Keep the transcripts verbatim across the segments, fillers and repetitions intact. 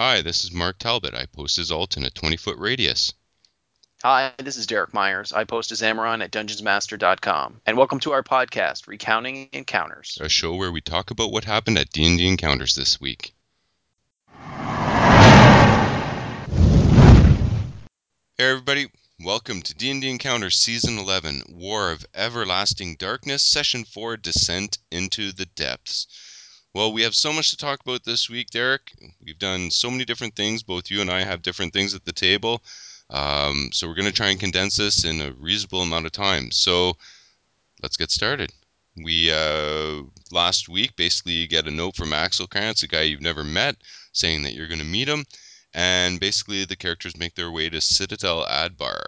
Hi, this is Mark Talbot. I post as alt in a twenty-foot radius. Hi, this is Derek Myers. I post as Amaron at dungeons master dot com. And welcome to our podcast, Recounting Encounters. A show where we talk about what happened at D and D Encounters this week. Hey everybody, welcome to D and D Encounters Season eleven, War of Everlasting Darkness, Session four, Descent into the Depths. Well, we have so much to talk about this week, Derek. We've done so many different things. Both you and I have different things at the table. Um, so we're going to try and condense this in a reasonable amount of time. So let's get started. We, uh, last week, basically you get a note from Axel Krantz, a guy you've never met, saying that you're going to meet him, and basically the characters make their way to Citadel Adbar.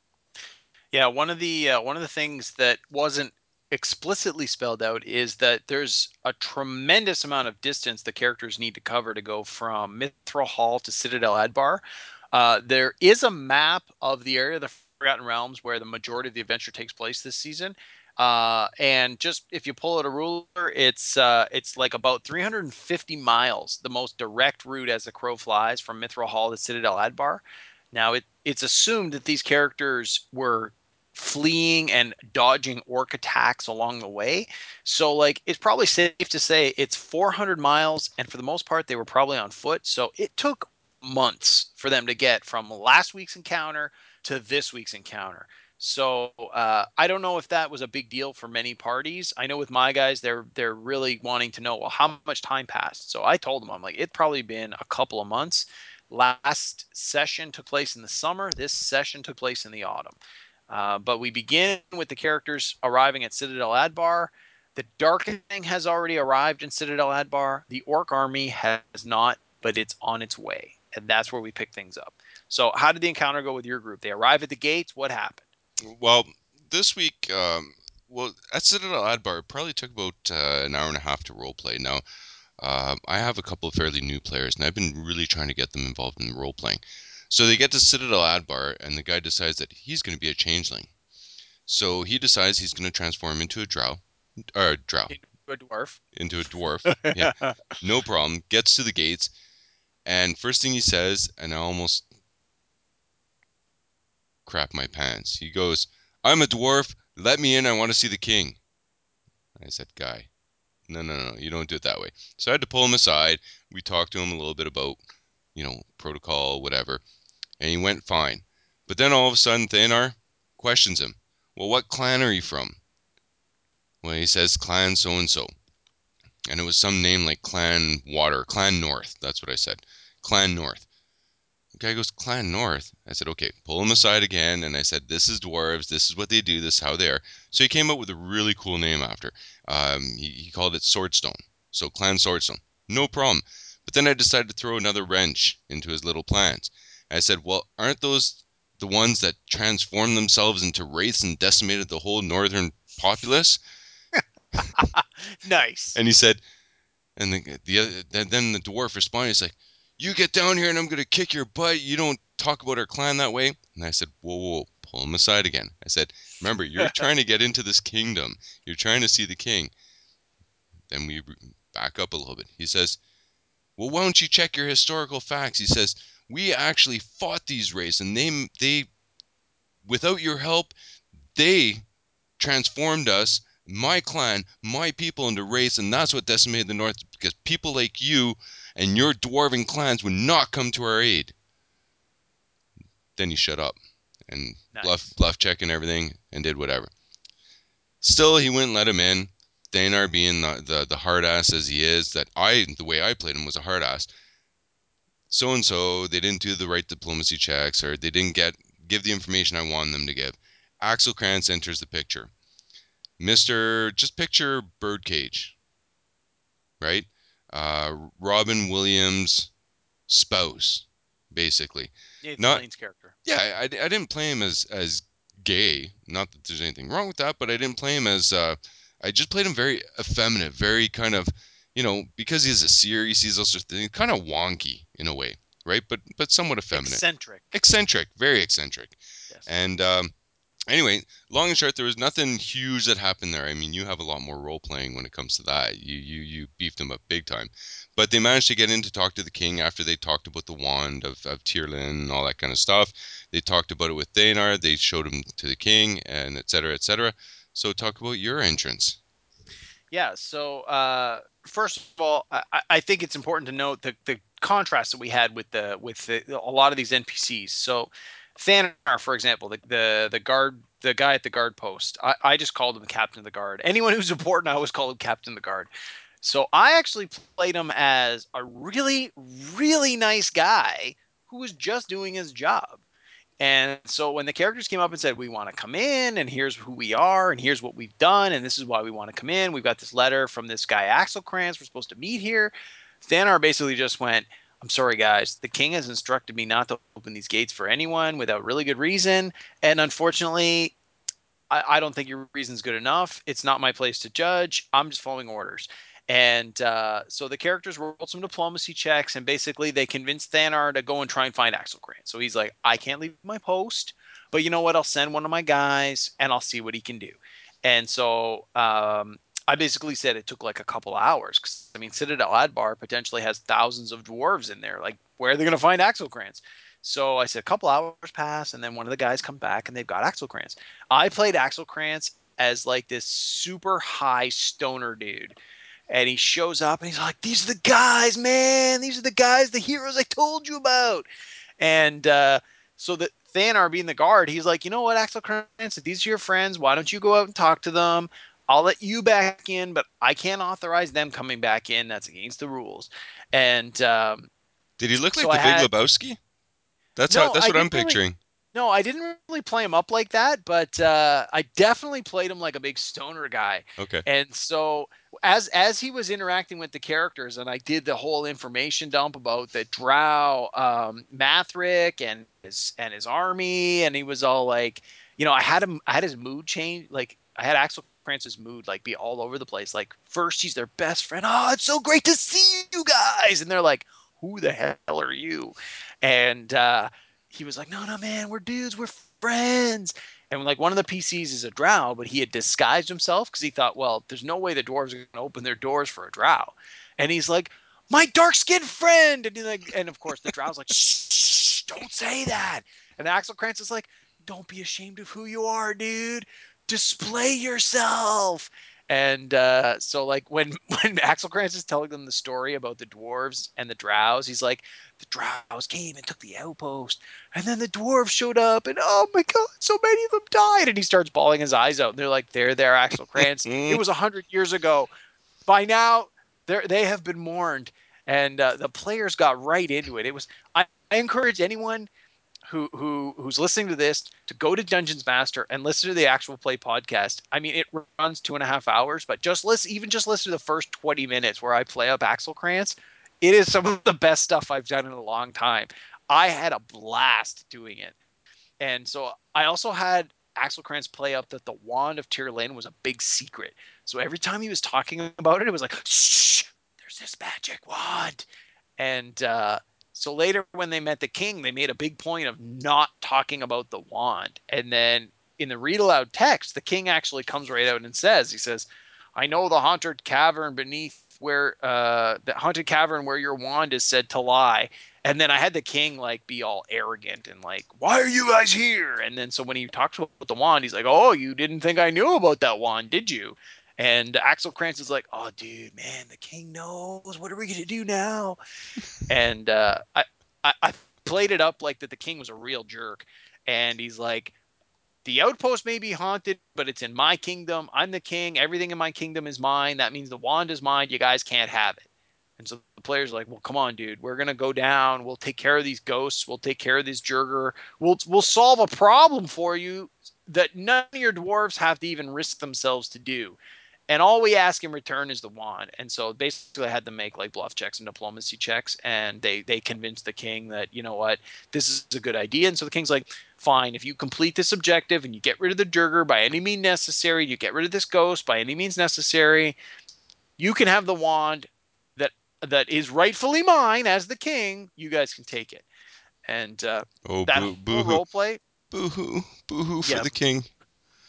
Yeah, one of the uh, one of the things that wasn't explicitly spelled out is that there's a tremendous amount of distance the characters need to cover to go from Mithril Hall to Citadel Adbar. Uh, there is a map of the area of the Forgotten Realms where the majority of the adventure takes place this season. Uh, and just if you pull out a ruler, it's uh, it's like about three hundred fifty miles, the most direct route as the crow flies from Mithril Hall to Citadel Adbar. Now, it, it's assumed that these characters were fleeing and dodging orc attacks along the way. So, like, it's probably safe to say it's four hundred miles, and for the most part, they were probably on foot. So, it took months for them to get from last week's encounter to this week's encounter. So uh, I don't know if that was a big deal for many parties. I know with my guys, they're they're really wanting to know, well, how much time passed. So I told them, I'm like, it's probably been a couple of months. Last session took place in the summer. This session took place in the autumn. Uh, but we begin with the characters arriving at Citadel Adbar. The Darkening has already arrived in Citadel Adbar. The Orc army has not, but it's on its way. And that's where we pick things up. So, how did the encounter go with your group? They arrive at the gates. What happened? Well, this week, um, well, at Citadel Adbar, it probably took about uh, an hour and a half to roleplay. Now, uh, I have a couple of fairly new players, and I've been really trying to get them involved in role playing. So they get to Citadel Adbar, and the guy decides that he's going to be a changeling. So he decides he's going to transform into a drow, or a drow, Into a dwarf. into a dwarf. Yeah, no problem. Gets to the gates, and first thing he says, and I almost crap my pants. He goes, "I'm a dwarf. Let me in. I want to see the king." I said, "Guy, no, no, no, you don't do it that way." So I had to pull him aside. We talked to him a little bit about, you know, protocol, whatever, and he went fine. But then all of a sudden, Thanar questions him. Well, what clan are you from? Well, he says clan so and so. And it was some name like Clan Water, Clan North. That's what I said. Clan North. The guy goes, Clan North? I said, okay, pull him aside again. And I said, this is dwarves. This is what they do. This is how they are. So he came up with a really cool name after. Um, he, he called it Swordstone. So Clan Swordstone. No problem. But then I decided to throw another wrench into his little plans. I said, well, aren't those the ones that transformed themselves into wraiths and decimated the whole northern populace? Nice. And he said, and the, the other, then the dwarf responded. He's like, "You get down here, and I'm gonna kick your butt. You don't talk about our clan that way." And I said, "Whoa, whoa, whoa. Pull him aside again." I said, "Remember, you're trying to get into this kingdom. You're trying to see the king." Then we back up a little bit. He says, "Well, why don't you check your historical facts?" He says, "We actually fought these races, and they they without your help, they transformed us, my clan, my people into race, and that's what decimated the North because people like you and your dwarven clans would not come to our aid." Then he shut up and bluff Nice. bluff check and everything and did whatever. Still, he wouldn't let him in. Thanar being the, the, the hard ass as he is, that I the way I played him was a hard ass. So and so, they didn't do the right diplomacy checks, or they didn't get give the information I wanted them to give. Axel Krantz enters the picture. Mister Just picture Birdcage, right? Uh, Robin Williams' spouse, basically. Yeah, it's Not, Elaine's character. yeah, I, I didn't play him as as gay. Not that there's anything wrong with that, but I didn't play him as. Uh, I just played him very effeminate, very kind of, you know, because he's a seer, he sees those sorts of things, kind of wonky in a way, right? But but somewhat effeminate, Eccentric. eccentric, very eccentric, Yes. and um, Anyway, long and short, there was nothing huge that happened there. I mean, you have a lot more role playing when it comes to that. You you you beefed them up big time, but they managed to get in to talk to the king after they talked about the wand of of Tyrlin and all that kind of stuff. They talked about it with Thanar. They showed him to the king, and et cetera, et cetera. So talk about your entrance. Yeah. So uh, first of all, I, I think it's important to note the the contrast that we had with the with the, a lot of these N P Cs. So Thanar, for example, the the the guard, the guy at the guard post, I, I just called him Captain of the Guard. Anyone who's important, I always call him Captain of the Guard. So I actually played him as a really, really nice guy who was just doing his job. And so when the characters came up and said, we want to come in, and here's who we are, and here's what we've done, and this is why we want to come in, we've got this letter from this guy, Axel Krantz, we're supposed to meet here. Thanar basically just went, I'm sorry, guys. The king has instructed me not to open these gates for anyone without really good reason. And unfortunately, I, I don't think your reason's good enough. It's not my place to judge. I'm just following orders. And uh, so the characters rolled some diplomacy checks, and basically they convinced Thanar to go and try and find Axel Krantz. So he's like, I can't leave my post, but you know what? I'll send one of my guys, and I'll see what he can do. And so um, I basically said it took like a couple hours because I mean, Citadel Adbar potentially has thousands of dwarves in there. Like, where are they going to find Axel Krantz? So I said a couple hours pass, and then one of the guys come back, and they've got Axel Krantz. I played Axel Krantz as like this super high stoner dude. And he shows up and he's like, these are the guys, man. These are the guys, the heroes I told you about. And uh, so that Thanar being the guard, he's like, you know what, Axel Krantz, if these are your friends, why don't you go out and talk to them? I'll let you back in, but I can't authorize them coming back in. That's against the rules. And um, Did he look like so the I Big had Lebowski? That's how. no, That's I what I'm didn't really. picturing. No, I didn't really play him up like that, but uh, I definitely played him like a big stoner guy. Okay. And so as as he was interacting with the characters, and I did the whole information dump about the Drow, um, Mathric, and his and his army, and he was all like, you know, I had him, I had his mood change, like I had Axel Francis mood like be all over the place. Like first he's their best friend. Oh, it's so great to see you guys, and they're like, who the hell are you? And uh, he was like, no, no, man, we're dudes, we're friends. And like one of the P Cs is a drow, but he had disguised himself because he thought, well, there's no way the dwarves are going to open their doors for a drow. And he's like, my dark skinned friend. And, like, and of course, the drow's like, shh, don't say that. And Axel Krantz is like, don't be ashamed of who you are, dude. Display yourself. And uh, so, like when when Axel Krantz is telling them the story about the dwarves and the drows, he's like, the drows came and took the outpost, and then the dwarves showed up, and oh my god, so many of them died. And he starts bawling his eyes out. And they're like, "There, there, Axel Krantz. It Mm. was a hundred years ago. By now, they they have been mourned." And uh, the players got right into it. It was. I, I encourage anyone who who who's listening to this to go to Dungeons Master and listen to the actual play podcast. I mean, it runs two and a half hours, but just listen, even just listen to the first twenty minutes where I play up Axel Krantz. It is some of the best stuff I've done in a long time. I had a blast doing it, and so I also had Axel Krantz play up that the wand of Tyr Lane was a big secret. So every time he was talking about it, it was like, shh, there's this magic wand. And uh, so later, when they met the king, they made a big point of not talking about the wand. And then in the read aloud text, the king actually comes right out and says, he says, I know the haunted cavern beneath where uh, the haunted cavern where your wand is said to lie. And then I had the king like be all arrogant and like, why are you guys here? And then so when he talks about the wand, he's like, oh, you didn't think I knew about that wand, did you? And Axel Krantz is like, oh, dude, man, the king knows. What are we going to do now? And uh, I, I I played it up like that the king was a real jerk, and he's like, the outpost may be haunted, but it's in my kingdom. I'm the king. Everything in my kingdom is mine. That means the wand is mine. You guys can't have it. And so the players are like, well, come on, dude. We're gonna go down. We'll take care of these ghosts. We'll take care of this Jurger. We'll we'll solve a problem for you that none of your dwarves have to even risk themselves to do. And all we ask in return is the wand. And so basically I had them make like bluff checks and diplomacy checks. And they they convinced the king that, you know what, this is a good idea. And so the king's like, fine, if you complete this objective and you get rid of the Jurger by any means necessary, you get rid of this ghost by any means necessary, you can have the wand that that is rightfully mine as the king. You guys can take it. And uh, Oh, that boo, whole boo hoo, role play, boo hoo, boo hoo for yeah, the king.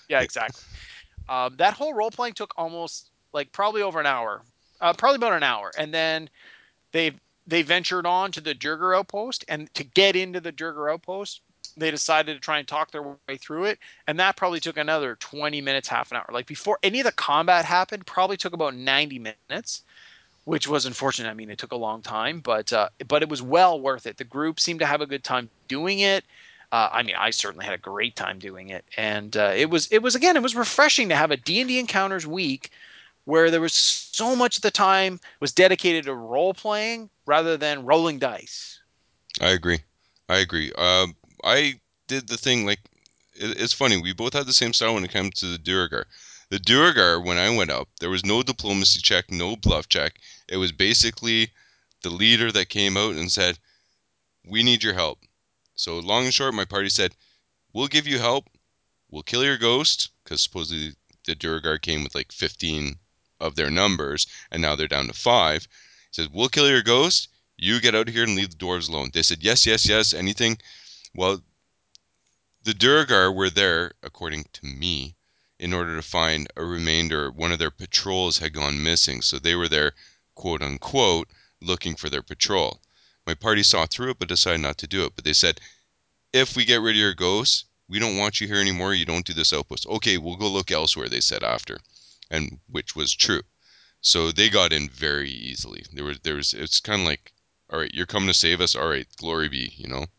Yeah, exactly. Um, that whole role playing took almost like probably over an hour, uh, probably about an hour, and then they they ventured on to the Jurger outpost, and to get into the Jurger outpost, they decided to try and talk their way through it, and that probably took another twenty minutes, half an hour. Like before any of the combat happened, probably took about ninety minutes, which was unfortunate. I mean, it took a long time, but uh, but it was well worth it. The group seemed to have a good time doing it. Uh, I mean, I certainly had a great time doing it, and uh, it was it was again, it was refreshing to have a D and D encounters week where there was so much of the time was dedicated to role playing rather than rolling dice. I agree. I agree. Um, I did the thing like it, it's funny. We both had the same style when it comes to the Duergar. The Duergar, when I went up, there was no diplomacy check, no bluff check. It was basically the leader that came out and said, "We need your help." So long and short, my party said, "We'll give you help. We'll kill your ghost," because supposedly the Duergar came with like fifteen of their numbers, and now they're down to five. He says, "We'll kill your ghost. You get out of here and leave the dwarves alone." They said, "Yes, yes, yes, anything." Well, the Duergar were there, according to me, in order to find a remainder. One of their patrols had gone missing, so they were there, quote unquote, looking for their patrol. My party saw through it but decided not to do it. But they said, if we get rid of your ghosts, we don't want you here anymore. You don't do this outpost. Okay, we'll go look elsewhere, they said after. And which was true. So they got in very easily. There was there was it's kind of like, all right, you're coming to save us. All right, glory be, you know.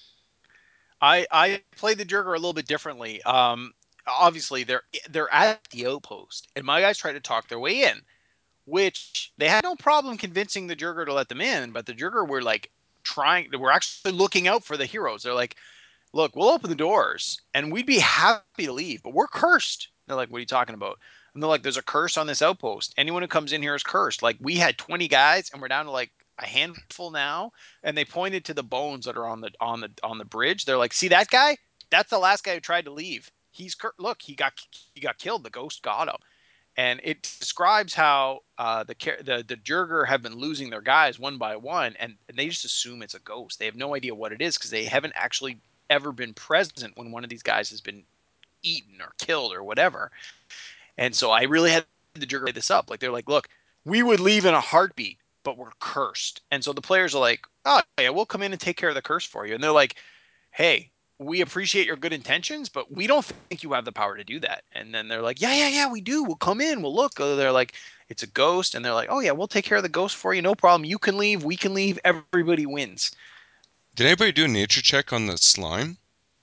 I I played the Jurger a little bit differently. Um, obviously they're they're at the outpost, and my guys tried to talk their way in, which they had no problem convincing the Jurger to let them in, but the Jurger were like trying, we're actually looking out for the heroes. They're like, look, we'll open the doors and we'd be happy to leave, but we're cursed. They're like, what are you talking about? And they're like, there's a curse on this outpost. Anyone who comes in here is cursed. Like, we had twenty guys and we're down to like a handful now. And they pointed to the bones that are on the on the on the bridge. They're like, see that guy? That's the last guy who tried to leave. He's cur- look, he got he got killed. The ghost got him. And it describes how uh, the the the Jurger have been losing their guys one by one, and, and they just assume it's a ghost. They have no idea what it is because they haven't actually ever been present when one of these guys has been eaten or killed or whatever. And so I really had the Jurger lay this up. Like they're like, look, we would leave in a heartbeat, but we're cursed. And so the players are like, oh yeah, we'll come in and take care of the curse for you. And they're like, hey, we appreciate your good intentions, but we don't think you have the power to do that. And then they're like, yeah, yeah, yeah, we do. We'll come in. We'll look. They're like, it's a ghost. And they're like, oh, yeah, we'll take care of the ghost for you. No problem. You can leave. We can leave. Everybody wins. Did anybody do a nature check on the slime?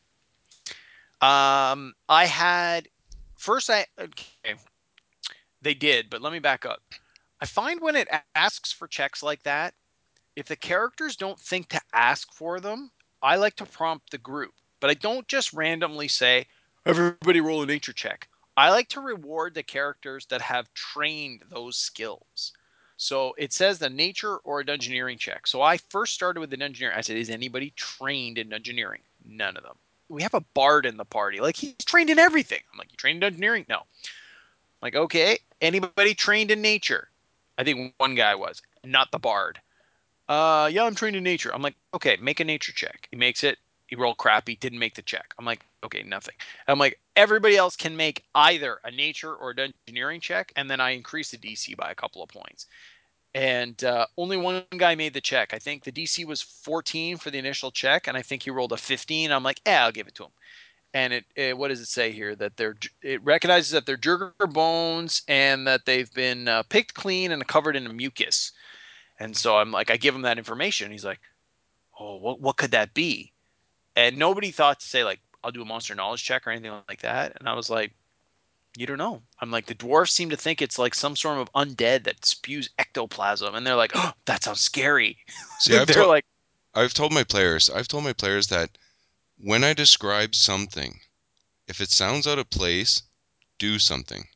Um, I had first, I, okay, they did, but let me back up. I find when it asks for checks like that, if the characters don't think to ask for them, I like to prompt the group. But I don't just randomly say, everybody roll a nature check. I like to reward the characters that have trained those skills. So it says the nature or a dungeoneering check. So I first started with an engineering. I said, is anybody trained in engineering? None of them. We have a bard in the party. Like, he's trained in everything. I'm like, you trained in engineering? No. I'm like, okay. Anybody trained in nature? I think one guy was, not the bard. Uh, yeah, I'm trained in nature. I'm like, okay, make a nature check. He makes it. He rolled crappy, didn't make the check. I'm like, okay, nothing. I'm like, everybody else can make either a nature or an engineering check, and then I increase the D C by a couple of points. And uh, only one guy made the check. I think the D C was fourteen for the initial check, and I think he rolled a fifteen. I'm like, yeah, I'll give it to him. And it, it what does it say here? That they're it recognizes that they're Jurger bones and that they've been uh, picked clean and covered in a mucus. And so I'm like, I give him that information. He's like, oh, what what could that be? And nobody thought to say like, I'll do a monster knowledge check or anything like that. And I was like, you don't know. I'm like, the dwarves seem to think it's like some sort of undead that spews ectoplasm, and they're like, oh, that sounds scary. See, I've They're told like, I've told my players, I've told my players that when I describe something, if it sounds out of place, do something.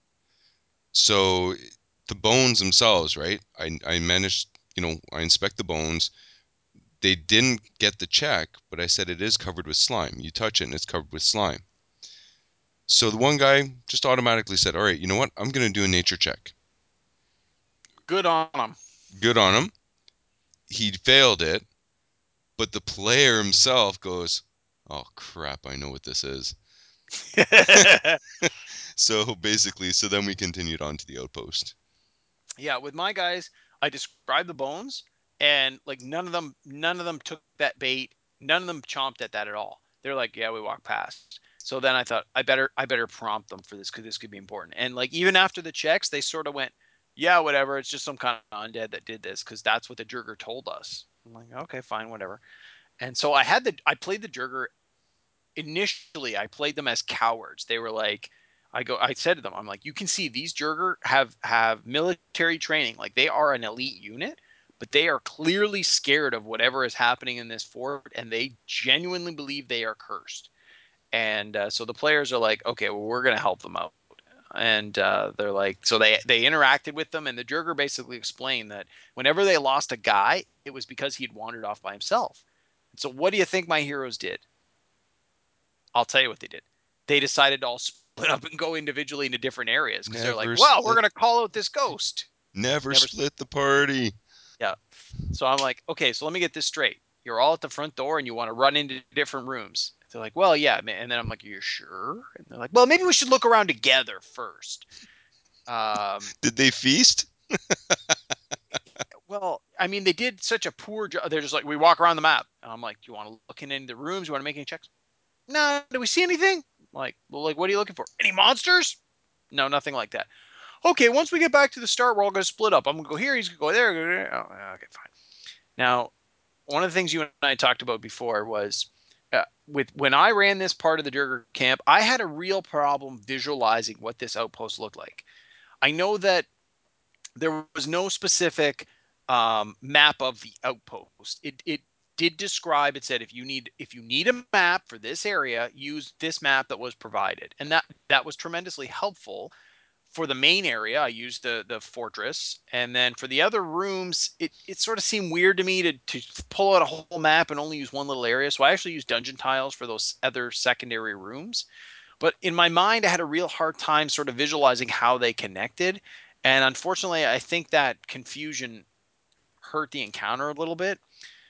So the bones themselves, right? I I managed, you know, I inspect the bones. They didn't get the check, but I said it is covered with slime. You touch it and it's covered with slime. So the one guy just automatically said, "All right, you know what? I'm going to do a nature check." good on them. Good on him. He failed it, but the player himself goes, "Oh crap, I know what this is." So basically, so then we continued on to the outpost. Yeah, with my guys, I described the bones, and like none of them, none of them took that bait. None of them chomped at that at all. They're like, yeah, we walked past. So then I thought I better, I better prompt them for this because this could be important. And like even after the checks, they sort of went, yeah, whatever. It's just some kind of undead that did this because that's what the Jurger told us. I'm like, okay, fine, whatever. And so I had the, I played the Jurger initially. I played them as cowards. They were like, I go, I said to them, I'm like, you can see these Jurger have have military training, like they are an elite unit, but they are clearly scared of whatever is happening in this fort, and they genuinely believe they are cursed. And uh, so the players are like, okay, well, we're gonna help them out. And uh, they're like, so they they interacted with them, and the Jurger basically explained that whenever they lost a guy, it was because he'd wandered off by himself. So what do you think my heroes did? I'll tell you what they did. They decided to all split up and go individually into different areas because they're like, Never well, we're split, going to call out this ghost. never Never. split the party. Yeah. So I'm like, okay, so let me get this straight. You're all at the front door and you want to run into different rooms. They're like, well, yeah. And then I'm like, you're sure? And they're like, well, maybe we should look around together first. Um, Did they feast? well, I mean, they did such a poor job. They're just like, we walk around the map. And I'm like, do you want to look in any of the rooms? You want to make any checks? No. Do we see anything? Like, well, like, what are you looking for? Any monsters? No, nothing like that. Okay, once we get back to the start, we're all going to split up. I'm going to go here. He's going to go there. Go there. Oh, okay, fine. Now, one of the things you and I talked about before was uh, with when I ran this part of the Durger camp, I had a real problem visualizing what this outpost looked like. I know that there was no specific um, map of the outpost. It it did describe. It said if you need if you need a map for this area, use this map that was provided, and that that was tremendously helpful. For the main area, I used the the fortress, and then for the other rooms, it it sort of seemed weird to me to to pull out a whole map and only use one little area. So I actually used dungeon tiles for those other secondary rooms. But in my mind, I had a real hard time sort of visualizing how they connected, and unfortunately, I think that confusion hurt the encounter a little bit.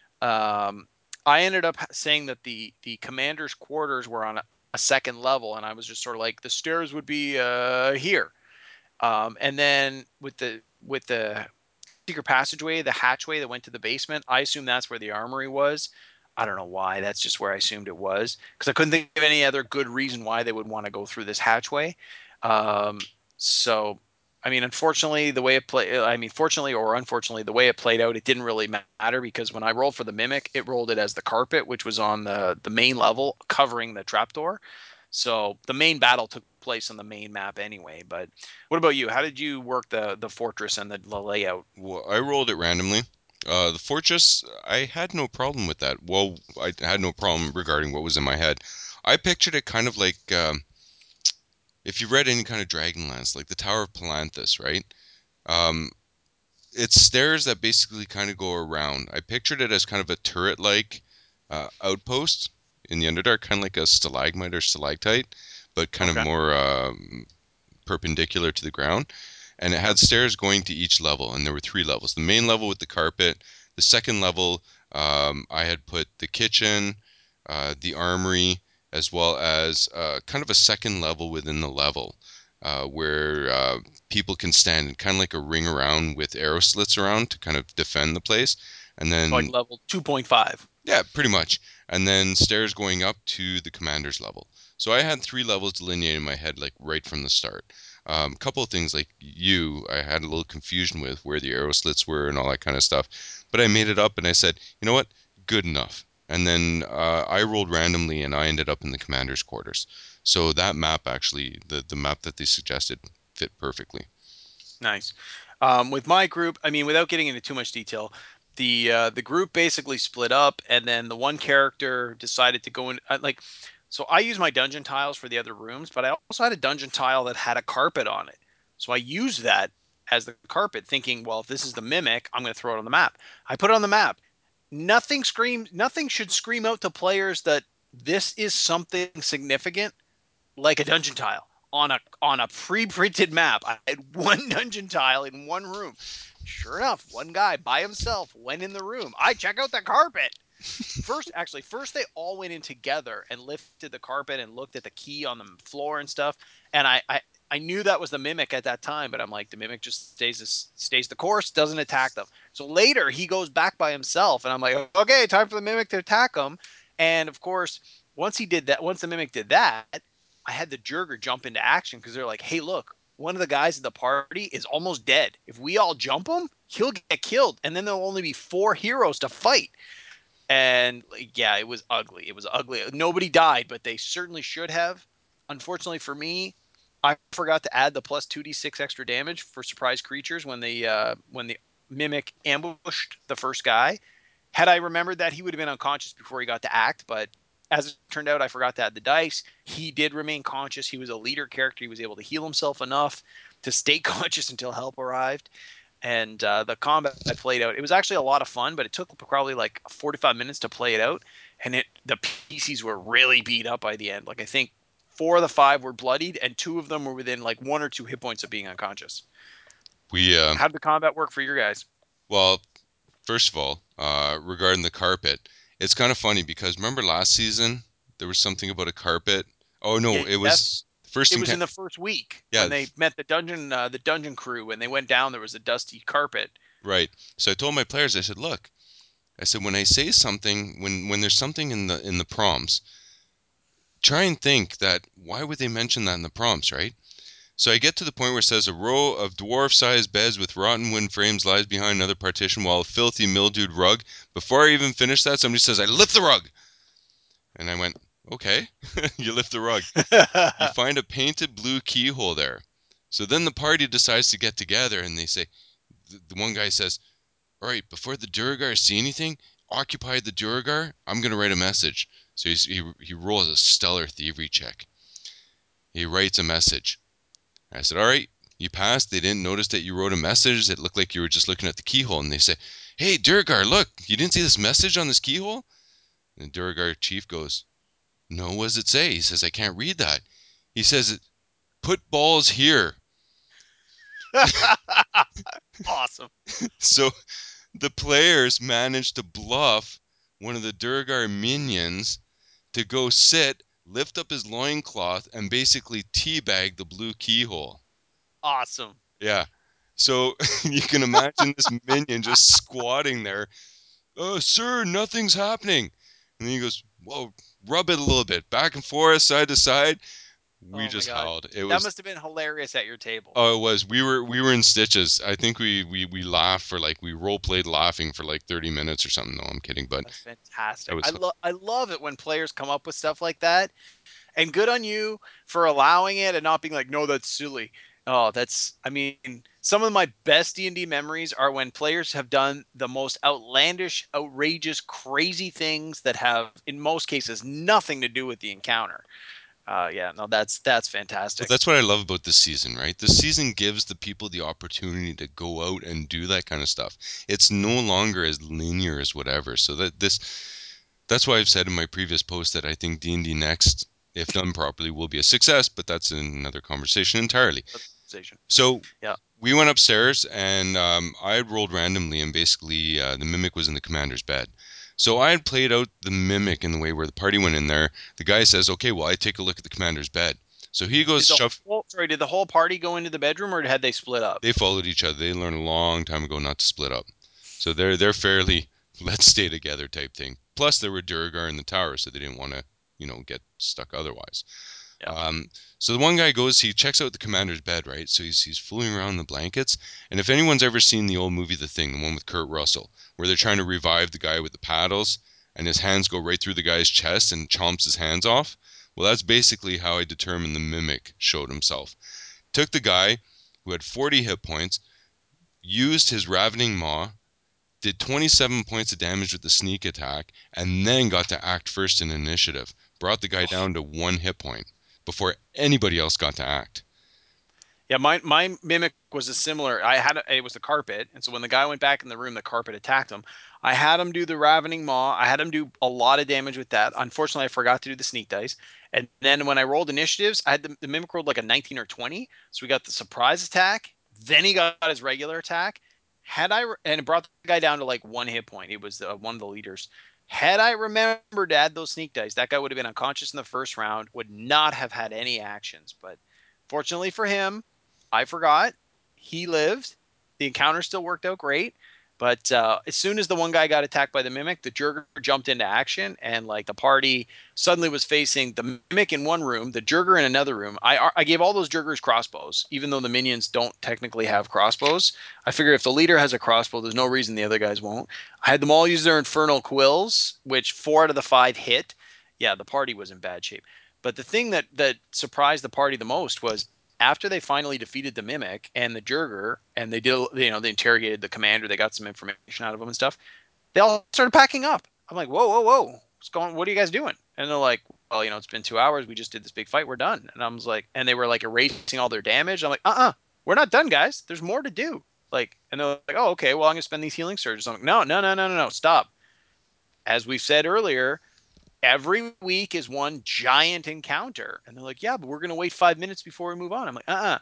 Um, I ended up saying that the the commander's quarters were on a, a second level, and I was just sort of like the stairs would be uh, here. Um, and then with the with the secret passageway, the hatchway that went to the basement, I assume that's where the armory was. I don't know why. That's just where I assumed it was because I couldn't think of any other good reason why they would want to go through this hatchway. Um, so, I mean, unfortunately, the way it played, I mean, fortunately or unfortunately, the way it played out, it didn't really matter because when I rolled for the mimic, it rolled it as the carpet, which was on the the main level covering the trapdoor. So the main battle took place on the main map anyway. But what about you? How did you work the the fortress and the, the layout? Well, I rolled it randomly. Uh, the fortress, I had no problem with that. Well, I had no problem regarding what was in my head. I pictured it kind of like um, if you read any kind of Dragonlance, like the Tower of Palanthas, right? Um, it's stairs that basically kind of go around. I pictured it as kind of a turret-like uh, outpost in the Underdark, kind of like a stalagmite or stalactite, but kind of Okay. more um, perpendicular to the ground. And it Yeah. had stairs going to each level, and there were three levels. The main level with the carpet. The second level, um, I had put the kitchen, uh, the armory, as well as uh, kind of a second level within the level. Uh, where uh, people can stand in kind of like a ring around with arrow slits around to kind of defend the place. And So like then, level two point five. yeah, pretty much. And then stairs going up to the commander's level. So I had three levels delineated in my head, like right from the start. A um, couple of things like you, I had a little confusion with where the arrow slits were and all that kind of stuff. But I made it up and I said, you know what? Good enough. And then uh, I rolled randomly and I ended up in the commander's quarters. So that map actually, the, the map that they suggested, fit perfectly. Nice. Um, with my group, I mean, without getting into too much detail, the uh, the group basically split up, and then the one character decided to go in. uh, Like, so I use my dungeon tiles for the other rooms, but I also had a dungeon tile that had a carpet on it. So I used that as the carpet, thinking, well, if this is the mimic, I'm going to throw it on the map. I put it on the map. Nothing screams. Nothing should scream out to players that this is something significant like a dungeon tile on a on a pre-printed map. I had one dungeon tile in one room. Sure enough, one guy by himself went in the room. I check out the carpet. First, actually, first they all went in together and lifted the carpet and looked at the key on the floor and stuff. And I, I, I knew that was the mimic at that time, but I'm like, the mimic just stays stays the course, doesn't attack them. So later he goes back by himself, and I'm like, okay, time for the mimic to attack him. And of course, once he did that, once the mimic did that, I had the Jurger jump into action because they're like, hey, look, one of the guys in the party is almost dead. If we all jump him, he'll get killed, and then there'll only be four heroes to fight. And like, yeah, it was ugly. It was ugly. Nobody died, but they certainly should have. Unfortunately for me, I forgot to add the plus two d six extra damage for surprise creatures when the uh, when the mimic ambushed the first guy. Had I remembered that, he would have been unconscious before he got to act, but as it turned out, I forgot to add the dice. He did remain conscious. He was a leader character. He was able to heal himself enough to stay conscious until help arrived. And uh, the combat I played out, it was actually a lot of fun, but it took probably like forty-five minutes to play it out. And it the P Cs were really beat up by the end. Like I think four of the five were bloodied, and two of them were within like one or two hit points of being unconscious. We uh, How did the combat work for your guys? well, first of all, uh, regarding the carpet, it's kind of funny because remember last season there was something about a carpet. Oh no, it was Yes, first it was encounter. in the first week Yeah, when they met the dungeon uh, the dungeon crew, and they went down. There was a dusty carpet. right. So I told my players, I said, look, I said when I say something, when when there's something in the in the prompts, try and think that why would they mention that in the prompts, right? So I get to the point where it says a row of dwarf-sized beds with rotten wood frames lies behind another partition while a filthy mildewed rug. Before I even finish that, somebody says, I lift the rug. And I went, okay, you lift the rug. You find a painted blue keyhole there. So then the party decides to get together and they say, the, the one guy says, all right, before the Duergar see anything, occupy the Duergar. I'm going to write a message. So he's, he, he rolls a stellar thievery check. He writes a message. I said, all right, you passed. They didn't notice that you wrote a message. It looked like you were just looking at the keyhole. And they say, hey, Duergar, look, you didn't see this message on this keyhole? And the Duergar chief goes, no, what does it say? He says, I can't read that. He says, put balls here. Awesome. So the players managed to bluff one of the Durgar minions to go sit, lift up his loincloth, and basically teabag the blue keyhole. Awesome. Yeah. So you can imagine this minion just squatting there. Oh, sir, nothing's happening. And then he goes, whoa, rub it a little bit, back and forth, side to side. We Oh my just god. howled. It That was must have been hilarious at your table. Oh, it was. We were we were in stitches. I think we we we laughed for like we role played laughing for like thirty minutes or something. No, I'm kidding, but That's that fantastic. I was love I love it when players come up with stuff like that. And good on you for allowing it and not being like, no, that's silly. Oh, that's I mean, some of my best D and D memories are when players have done the most outlandish, outrageous, crazy things that have in most cases nothing to do with the encounter. Uh yeah, no, that's that's well, fantastic. that's what I love about this season, right? This season gives the people the opportunity to go out and do that kind of stuff. It's no longer as linear as whatever. So that this that's why I've said in my previous post that I think D and D Next, if done properly, will be a success, but that's another conversation entirely. So Yeah. we went upstairs and um, I had rolled randomly, and basically uh, the mimic was in the commander's bed. So I had played out the mimic in the way where the party went in there. The guy says, "Okay, well, I take a look at the commander's bed." So he goes Did the shove. whole sorry, did the whole party go into the bedroom or had they split up? They followed each other. They learned a long time ago not to split up. So they're they're fairly let's stay together type thing. Plus, there were Durgar in the tower, so they didn't want to, you know, get stuck otherwise. Yeah. Um, so the one guy goes, he checks out the commander's bed, right? So he's he's fooling around in the blankets. And if anyone's ever seen the old movie The Thing, the one with Kurt Russell, where they're trying to revive the guy with the paddles, and his hands go right through the guy's chest and chomps his hands off. Well, that's basically how I determined the mimic showed himself. Took the guy who had forty hit points, used his ravening maw, did twenty-seven points of damage with the sneak attack, and then got to act first in initiative. Brought the guy down to one hit point before anybody else got to act. Yeah, my my mimic was a similar. I had a, it was the carpet, and so when the guy went back in the room, the carpet attacked him. I had him do the ravening maw. I had him do a lot of damage with that. Unfortunately, I forgot to do the sneak dice. And then when I rolled initiatives, I had the, the mimic rolled like a nineteen or twenty. So we got the surprise attack. Then he got his regular attack. Had I and it brought the guy down to like one hit point. It was uh, one of the leaders. Had I remembered to add those sneak dice, that guy would have been unconscious in the first round, would not have had any actions. But fortunately for him, I forgot. He lived. The encounter still worked out great. But uh, as soon as the one guy got attacked by the mimic, the Jurger jumped into action, and like the party suddenly was facing the mimic in one room, the Jurger in another room. I I gave all those Jurgers crossbows, even though the minions don't technically have crossbows. I figure if the leader has a crossbow, there's no reason the other guys won't. I had them all use their infernal quills, which four out of the five hit. Yeah, the party was in bad shape. But the thing that that surprised the party the most was after they finally defeated the mimic and the Jurger, and they did, you know, they interrogated the commander, they got some information out of him and stuff. They all started packing up. I'm like, whoa, whoa, whoa, what's going? What are you guys doing? And they're like, well, you know, it's been two hours. We just did this big fight. We're done. And I was like, and they were like erasing all their damage. I'm like, uh, uh-uh, uh, we're not done, guys. There's more to do. Like, and they're like, oh, okay, well, I'm gonna spend these healing surges. I'm like, no, no, no, no, no, no, stop. As we've said earlier, every week is one giant encounter. And they're like, yeah, but we're gonna wait five minutes before we move on. I'm like, uh, uh-uh. uh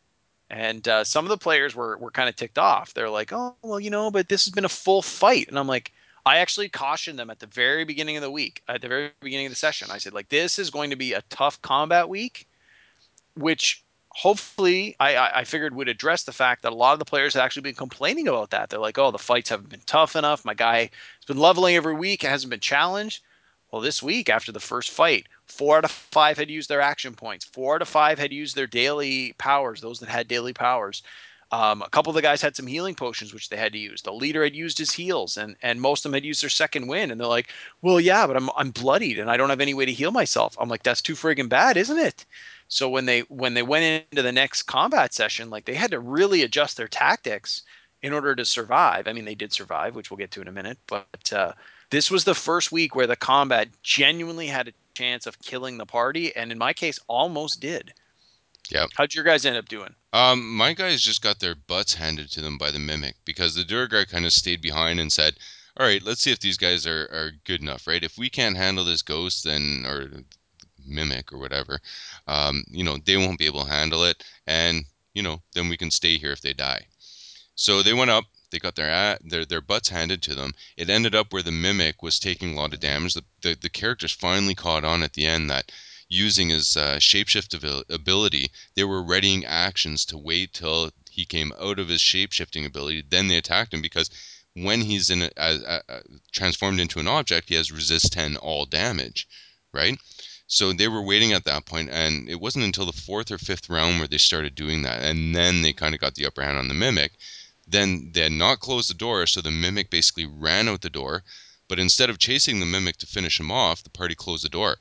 And uh, some of the players were were kind of ticked off. They're like, oh, well, you know, but this has been a full fight. And I'm like, I actually cautioned them at the very beginning of the week, at the very beginning of the session. I said, like, this is going to be a tough combat week, which hopefully I, I figured would address the fact that a lot of the players had actually been complaining about that. They're like, oh, the fights haven't been tough enough. My guy has been leveling every week. It hasn't been challenged. Well, this week after the first fight, four out of five had used their action points. Four out of five had used their daily powers, those that had daily powers. Um, a couple of the guys had some healing potions, which they had to use. The leader had used his heals, and and most of them had used their second wind. And they're like, "Well, yeah, but I'm I'm bloodied, and I don't have any way to heal myself." I'm like, "That's too friggin' bad, isn't it?" So when they when they went into the next combat session, like they had to really adjust their tactics in order to survive. I mean, they did survive, which we'll get to in a minute, but uh, this was the first week where the combat genuinely had a chance of killing the party, and in my case, almost did. Yep. How'd your guys end up doing? Um, my guys just got their butts handed to them by the mimic because the Durgar kind of stayed behind and said, "All right, let's see if these guys are, are good enough, right? If we can't handle this ghost, then or mimic or whatever, um, you know, they won't be able to handle it, and you know, then we can stay here if they die." So they went up. They got their their their butts handed to them. It ended up where the mimic was taking a lot of damage. The the, the characters finally caught on at the end that using his uh, shapeshift ability, they were readying actions to wait till he came out of his shapeshifting ability. Then they attacked him because when he's in a, a, a, transformed into an object, he has resist ten all damage, right? So they were waiting at that point, and it wasn't until the fourth or fifth round where they started doing that, and then they kind of got the upper hand on the mimic. Then they had not closed the door, so the mimic basically ran out the door. But instead of chasing the mimic to finish him off, the party closed the door.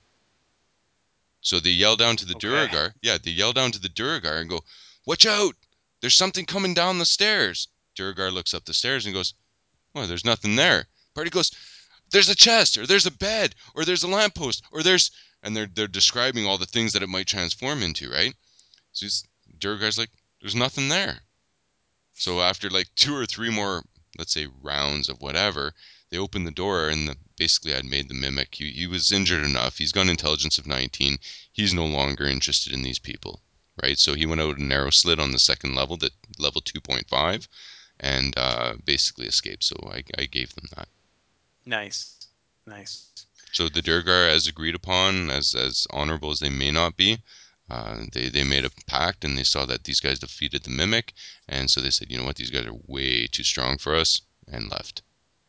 So they yell down to the Okay. Duragar. Yeah, they yell down to the Duragar and go, "Watch out! There's something coming down the stairs." Duragar looks up the stairs and goes, "Well, there's nothing there." Party goes, "There's a chest, or there's a bed, or there's a lamppost, or there's," and they're they're describing all the things that it might transform into, right? So he's, Duragar's like, "There's nothing there." So after like two or three more, let's say, rounds of whatever, they opened the door and the, basically I'd made the mimic. He, he was injured enough. He's got intelligence of nineteen. He's no longer interested in these people, right? So he went out a narrow slit on the second level, that level two point five, and uh, basically escaped. So I, I gave them that. Nice. Nice. So the Durgar, as agreed upon, as as honorable as they may not be, uh, they they made a pact and they saw that these guys defeated the Mimic, and so they said, you know what, these guys are way too strong for us, and left.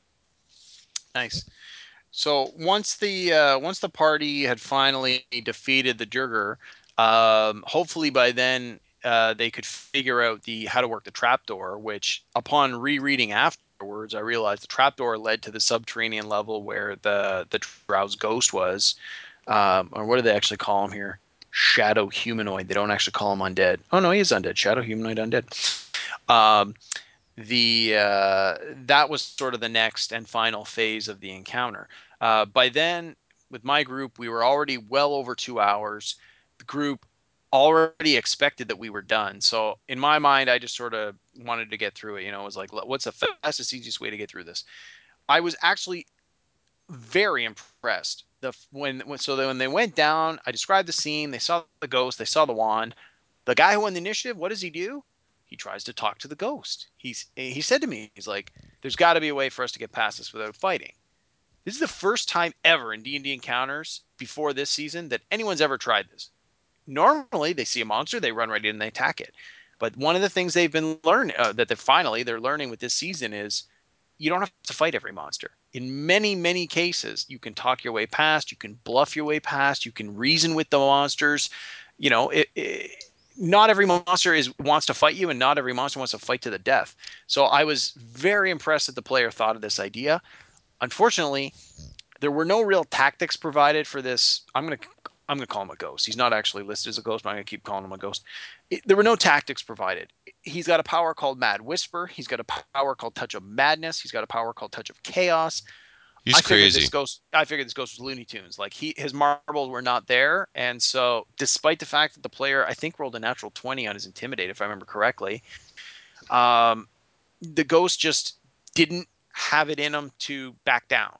Nice. So once the uh, once the party had finally defeated the Jurger, um, hopefully by then uh, they could figure out the how to work the trapdoor. Which, upon rereading afterwards, I realized the trapdoor led to the subterranean level where the the Drow's ghost was, um, or what do they actually call him here? Shadow humanoid. They don't actually call him undead. Oh no, he is undead. Shadow humanoid undead. Um, the uh, That was sort of the next and final phase of the encounter. Uh, by then, with my group, we were already well over two hours. The group already expected that we were done. So in my mind, I just sort of wanted to get through it. You know, it was like, what's the fastest, easiest way to get through this? I was actually very impressed. The when, when so when they went down, I described the scene. They saw the ghost. They saw the wand. The guy who won the initiative, what does he do? He tries to talk to the ghost. He's he said to me, he's like, "There's got to be a way for us to get past this without fighting." This is the first time ever in D and D encounters before this season that anyone's ever tried this. Normally, they see a monster, they run right in and they attack it. But one of the things they've been learning uh, that they finally they're learning with this season is you don't have to fight every monster. In many, many cases, you can talk your way past, you can bluff your way past, you can reason with the monsters. You know, it, it, not every monster is wants to fight you, and not every monster wants to fight to the death. So I was very impressed that the player thought of this idea. Unfortunately, there were no real tactics provided for this. I'm gonna I'm gonna call him a ghost. He's not actually listed as a ghost, but I'm gonna keep calling him a ghost. It, there were no tactics provided. He's got a power called Mad Whisper. He's got a power called Touch of Madness. He's got a power called Touch of Chaos. He's I figured this crazy. ghost. I figured this ghost was Looney Tunes. Like he, his marbles were not there, and so despite the fact that the player, I think, rolled a natural twenty on his Intimidate, if I remember correctly, um, the ghost just didn't have it in him to back down.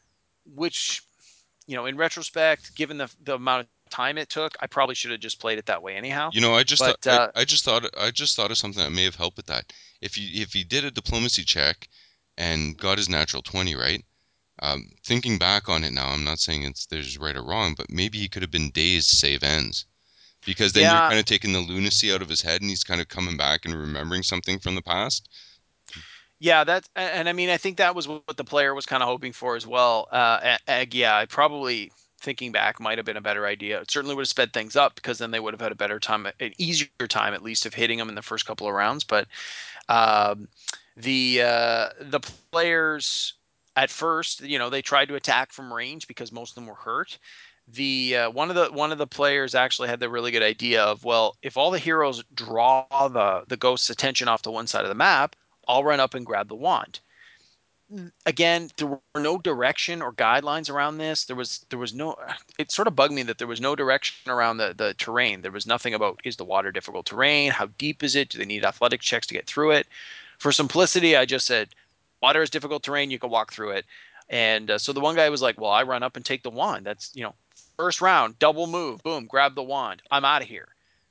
Which, you know, in retrospect, given the the amount of time it took, I probably should have just played it that way anyhow. You know, I just thought But I, uh, I just thought I just thought of something that may have helped with that. If you if he did a diplomacy check and got his natural twenty, right? Um, thinking back on it now, I'm not saying it's there's right or wrong, but maybe he could have been dazed save ends. Because then you're yeah, kind of taking the lunacy out of his head and he's kind of coming back and remembering something from the past. yeah, that's and I mean I think that was what the player was kind of hoping for as well. Uh, Egg, yeah, I probably thinking back might have been a better idea. It certainly would have sped things up because then they would have had a better time, an easier time at least of hitting them in the first couple of rounds. But um, the uh, the players at first, you know, they tried to attack from range because most of them were hurt. The uh, one of the one of the players actually had the really good idea of, well, if all the heroes draw the the ghost's attention off to one side of the map, I'll run up and grab the wand. Again, there were no direction or guidelines around this. There was there was no. It sort of bugged me that there was no direction around the the terrain. There was nothing about, is the water difficult terrain? How deep is it? Do they need athletic checks to get through it? For simplicity, I just said water is difficult terrain. You can walk through it. And uh, so the one guy was like, "Well, I run up and take the wand. That's, you know, first round, double move, boom, grab the wand. I'm out of here."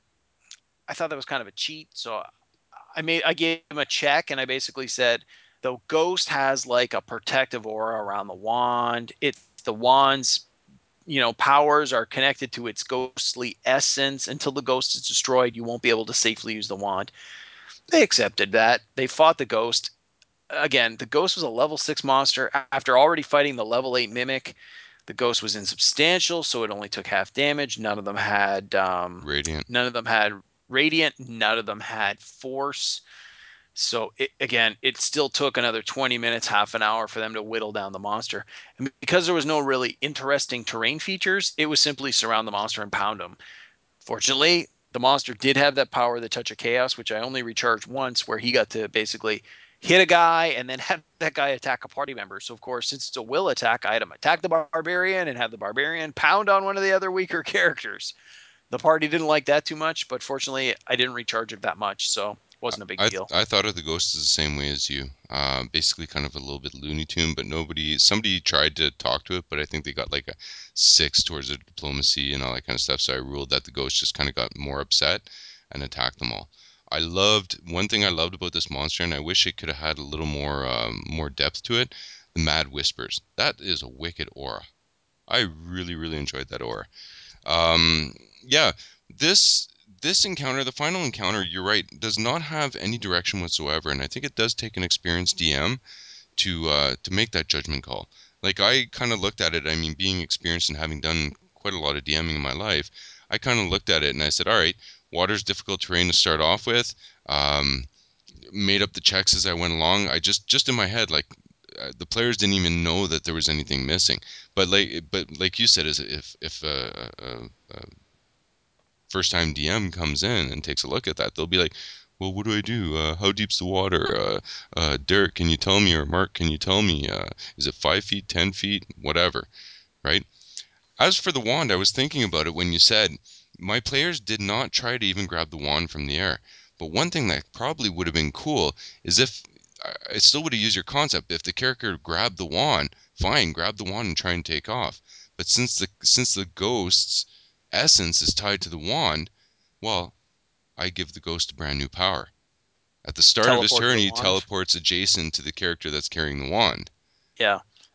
I thought that was kind of a cheat, so I made I gave him a check, and I basically said the ghost has like a protective aura around the wand. It the wand's, you know, powers are connected to its ghostly essence. Until the ghost is destroyed, you won't be able to safely use the wand. They accepted that. They fought the ghost. Again, the ghost was a level six monster. After already fighting the level eight mimic, the ghost was insubstantial, so it only took half damage. None of them had um, Radiant. none of them had radiant. None of them had force. So it, again, it still took another twenty minutes, half an hour for them to whittle down the monster. And because there was no really interesting terrain features, it was simply surround the monster and pound them. Fortunately, the monster did have that power, the Touch of Chaos, which I only recharged once, where he got to basically hit a guy and then have that guy attack a party member. So, of course, since it's a will attack, I had him attack the barbarian and have the barbarian pound on one of the other weaker characters. The party didn't like that too much, but fortunately, I didn't recharge it that much, so it wasn't a big I th- deal. I thought of the ghost as the same way as you. Uh, basically, kind of a little bit Looney Tune, but nobody. Somebody tried to talk to it, but I think they got like a six towards the diplomacy and all that kind of stuff. So I ruled that the ghost just kind of got more upset and attacked them all. I loved one thing I loved about this monster, and I wish it could have had a little more um, more depth to it. The Mad Whispers. That is a wicked aura. I really really enjoyed that aura. Um, yeah, this this encounter, the final encounter, you're right, does not have any direction whatsoever, and I think it does take an experienced D M to uh, to make that judgment call. Like I kind of looked at it. I mean, being experienced and having done quite a lot of DMing in my life, I kind of looked at it and I said, all right, water's difficult terrain to start off with. Um, Made up the checks as I went along. I just just in my head, like uh, the players didn't even know that there was anything missing. But like but like you said, is if if uh, uh, uh, first time D M comes in and takes a look at that, they'll be like, well, what do I do? Uh, how deep's the water? Uh, uh, Derek, can you tell me? Or Mark, can you tell me? Uh, is it five feet, ten feet, whatever, right? As for the wand, I was thinking about it when you said my players did not try to even grab the wand from the air. But one thing that probably would have been cool is if I still would have used your concept. If the character grabbed the wand, fine, grab the wand and try and take off. But since the since the ghost's essence is tied to the wand, well, I give the ghost a brand new power. At the start of his Teleport turn, the he wand. teleports adjacent to the character that's carrying the wand. Yeah.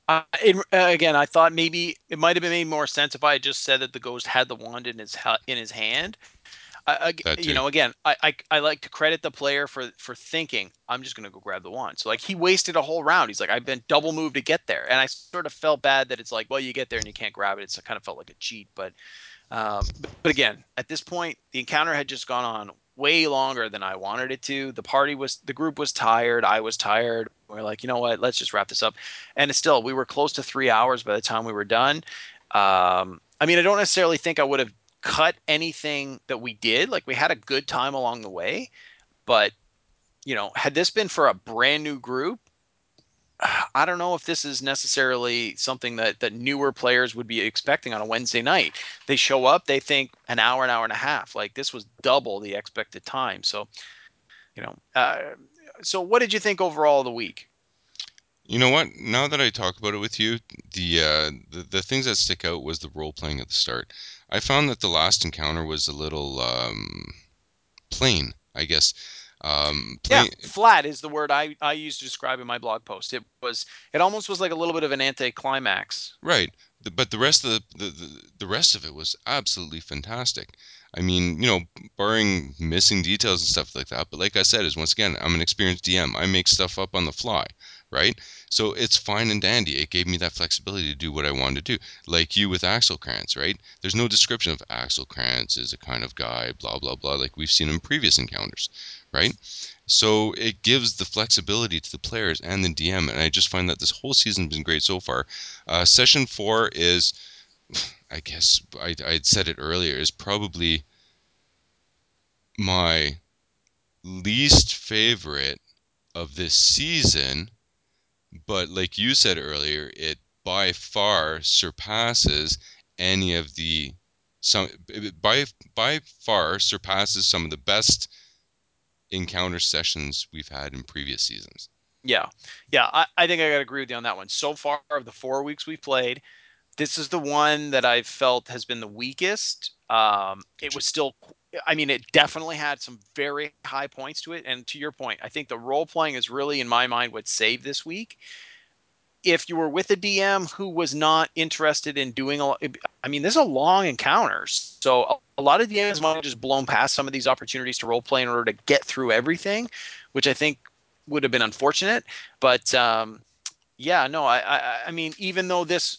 Uh, it, uh, again, I thought maybe it might have been made more sense if I had just said that the ghost had the wand in his in his hand. I, I, That you too. know, again, I, I I like to credit the player for for thinking I'm just gonna go grab the wand. So like he wasted a whole round. He's like I've been double moved to get there, and I sort of felt bad that it's like well you get there and you can't grab it. It's kind of felt like a cheat, but um, but, but again, at this point, the encounter had just gone on way longer than I wanted it to. The party was, the group was tired. I was tired. We are like, you know what? Let's just wrap this up. And it's still, we were close to three hours by the time we were done. Um, I mean, I don't necessarily think I would have cut anything that we did. Like we had a good time along the way, but you know, had this been for a brand new group, I don't know if this is necessarily something that that newer players would be expecting on a Wednesday night. They show up, they think an hour, an hour and a half. Like this was double the expected time. So, you know, uh, so what did you think overall of the week? You know what? Now that I talk about it with you, the uh, the, the things that stick out was the role playing at the start. I found that the last encounter was a little um, plain, I guess. Um, Yeah, plain, flat is the word I I used to describe in my blog post. It was it almost was like a little bit of an anticlimax. right. The- But the rest of the, the the the rest of it was absolutely fantastic. I mean, you know, barring missing details and stuff like that. But like I said, is once again, I'm an experienced D M. I make stuff up on the fly, right? So it's fine and dandy. It gave me that flexibility to do what I wanted to do. Like you with Axel Krantz, right? There's no description of Axel Krantz is a kind of guy, blah blah blah, like we've seen in previous encounters, right? So it gives the flexibility to the players and the D M, and I just find that this whole season's been great so far. Uh, session four is, I guess I I'd said it earlier, is probably my least favorite of this season, but like you said earlier, it by far surpasses any of the some by by far surpasses some of the best encounter sessions we've had in previous seasons. Yeah. Yeah, I, I think I gotta agree with you on that one. So far of the four weeks we've played, this is the one that I've felt has been the weakest. Um, it was still, I mean, it definitely had some very high points to it. And to your point, I think the role playing is really, in my mind, what saved this week. If you were with a D M who was not interested in doing a lot, I mean, this is a long encounter. So a lot of D Ms might have just blown past some of these opportunities to role play in order to get through everything, which I think would have been unfortunate. But um, yeah, no, I, I, I mean, even though this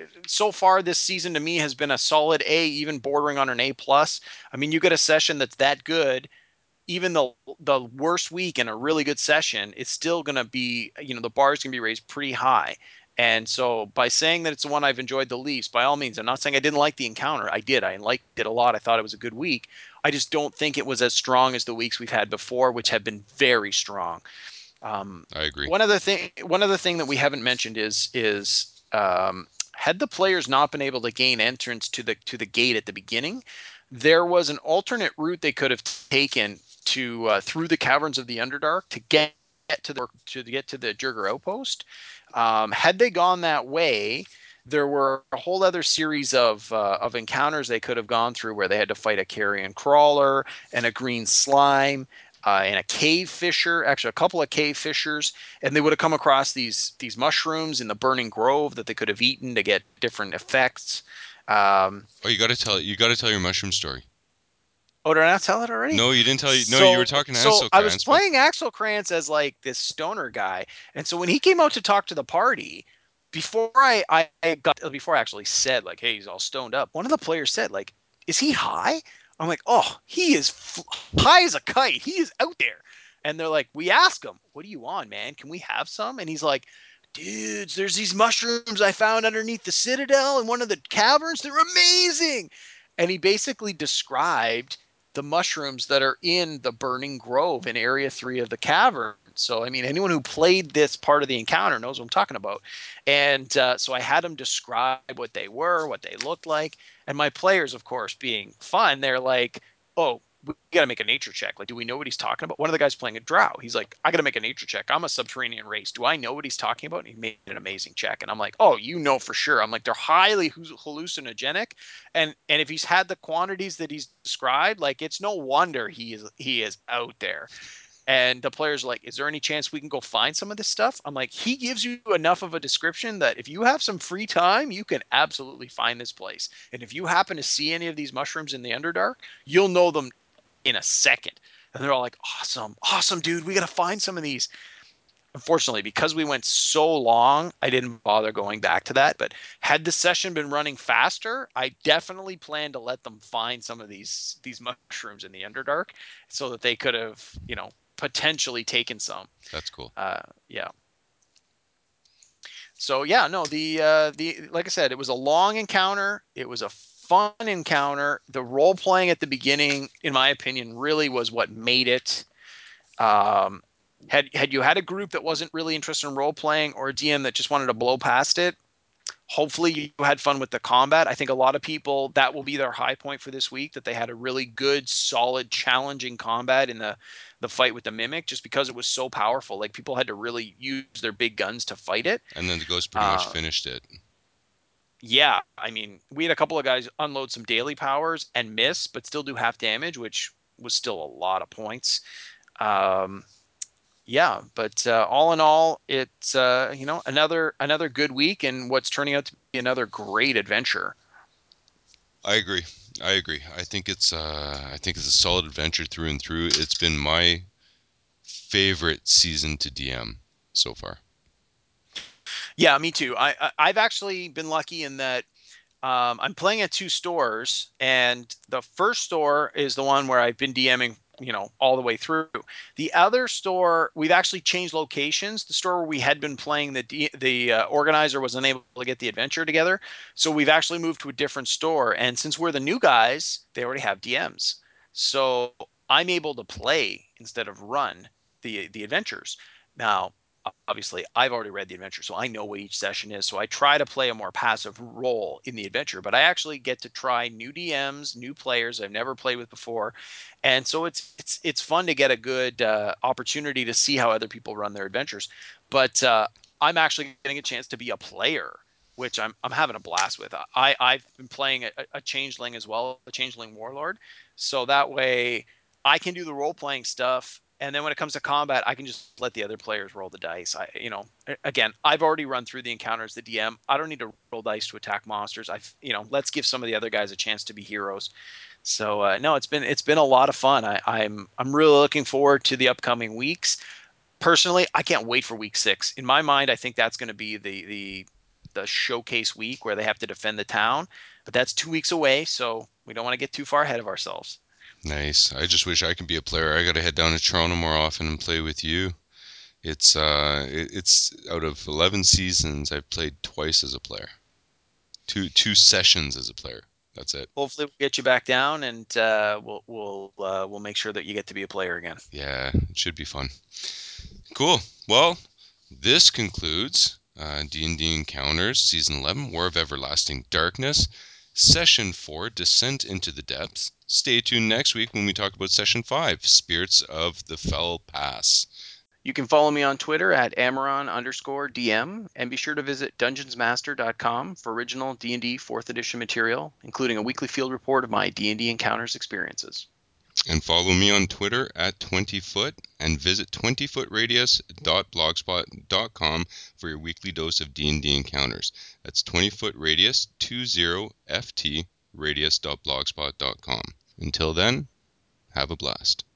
so far this season to me has been a solid A, even bordering on an A plus. I mean, you get a session that's that good, even the the worst week in a really good session, it's still going to be, you know, the bar is going to be raised pretty high. And so by saying that it's the one I've enjoyed the least, by all means, I'm not saying I didn't like the encounter. I did. I liked it a lot. I thought it was a good week. I just don't think it was as strong as the weeks we've had before, which have been very strong. Um, I agree. one other thing, one other thing that we haven't mentioned is is um, had the players not been able to gain entrance to the to the gate at the beginning, there was an alternate route they could have taken to uh, through the caverns of the Underdark to get to the to get to the Jurger outpost. Um, had they gone that way, there were a whole other series of uh, of encounters they could have gone through where they had to fight a carrion crawler and a green slime uh, and a cave fisher, actually a couple of cave fishers, and they would have come across these these mushrooms in the burning grove that they could have eaten to get different effects. Um, Oh, you got to tell you got to tell your mushroom story. oh, did I not tell it already? No, you didn't tell you. No, you were So, talking to so Ansel I was Krantz, but playing Axel Krantz as like this stoner guy, and so when he came out to talk to the party, before I I got before I actually said like, hey, he's all stoned up. One of the players said like, is he high? I'm like, oh, he is f- high as a kite. He is out there. And they're like, we ask him, what are you on, man? Can we have some? And he's like, dudes, there's these mushrooms I found underneath the citadel in one of the caverns. They're amazing. And he basically described the mushrooms that are in the burning grove in area three of the cavern. So, I mean, anyone who played this part of the encounter knows what I'm talking about. And uh, so I had them describe what they were, what they looked like. And my players, of course, being fun, they're like, oh, we got to make a nature check. Like, do we know what he's talking about? One of the guys playing a drow, he's like, I got to make a nature check. I'm a subterranean race. Do I know what he's talking about? And he made an amazing check. And I'm like, oh, you know for sure. I'm like, they're highly hallucinogenic. And and if he's had the quantities that he's described, like it's no wonder he is he is out there. And the players are like, is there any chance we can go find some of this stuff? I'm like, he gives you enough of a description that if you have some free time, you can absolutely find this place. And if you happen to see any of these mushrooms in the Underdark, you'll know them in a second. And they're all like, awesome, awesome, dude. We got to find some of these. Unfortunately, because we went so long, I didn't bother going back to that. But had the session been running faster, I definitely plan to let them find some of these these mushrooms in the Underdark so that they could have, you know, potentially taken some. That's cool. Uh, yeah. So yeah, no, the uh, the like I said, it was a long encounter. It was a fun encounter. The role playing at the beginning, in my opinion, really was what made it. Um, had had you had a group that wasn't really interested in role playing, or a D M that just wanted to blow past it, hopefully you had fun with the combat. I think a lot of people, that will be their high point for this week, that they had a really good, solid, challenging combat in the the fight with the mimic, just because it was so powerful. Like, people had to really use their big guns to fight it. And then the ghost pretty much Uh, finished it. yeah, I mean, we had a couple of guys unload some daily powers and miss, but still do half damage, which was still a lot of points. Um, yeah, but uh, all in all, it's uh, you know, another another good week and what's turning out to be another great adventure. I agree. I agree. I think it's uh, I think it's a solid adventure through and through. It's been my favorite season to D M so far. Yeah, me too. I, I I've actually been lucky in that um, I'm playing at two stores, and the first store is the one where I've been DMing, you know, all the way through. The other store, we've actually changed locations. The store where we had been playing, the D, the uh, organizer was unable to get the adventure together, so we've actually moved to a different store. And since we're the new guys, they already have D Ms, so I'm able to play instead of run the the adventures. Now, obviously I've already read the adventure, so I know what each session is. So I try to play a more passive role in the adventure, but I actually get to try new D Ms, new players I've never played with before, and so it's it's it's fun to get a good uh, opportunity to see how other people run their adventures. But uh, I'm actually getting a chance to be a player, which I'm I'm having a blast with. I I've been playing a, a changeling as well, a changeling warlord, so that way I can do the role playing stuff, and then when it comes to combat, I can just let the other players roll the dice. I, you know, again, I've already run through the encounters, the D M. I don't need to roll dice to attack monsters. I've, you know, let's give some of the other guys a chance to be heroes. So uh, no, it's been it's been a lot of fun. I, I'm I'm really looking forward to the upcoming weeks. Personally, I can't wait for week six. In my mind, I think that's going to be the the the showcase week where they have to defend the town. But that's two weeks away, so we don't want to get too far ahead of ourselves. Nice. I just wish I could be a player. I got to head down to Toronto more often and play with you. It's uh, it, it's out of eleven seasons, I've played twice as a player. Two two sessions as a player. That's it. Hopefully, we'll get you back down, and uh, we'll we'll uh, we'll make sure that you get to be a player again. Yeah, it should be fun. Cool. Well, this concludes uh, D and D Encounters Season eleven, War of Everlasting Darkness, Session four, Descent into the Depths. Stay tuned next week when we talk about Session five, Spirits of the Fell Pass. You can follow me on Twitter at Amaron underscore D M, and be sure to visit dungeons master dot com for original D and D fourth edition material, including a weekly field report of my D and D encounters experiences. And follow me on Twitter at twenty foot and visit twenty foot radius dot blogspot dot com for your weekly dose of D and D encounters. That's twenty foot radius twenty F T radius dot blogspot dot com. Until then, have a blast.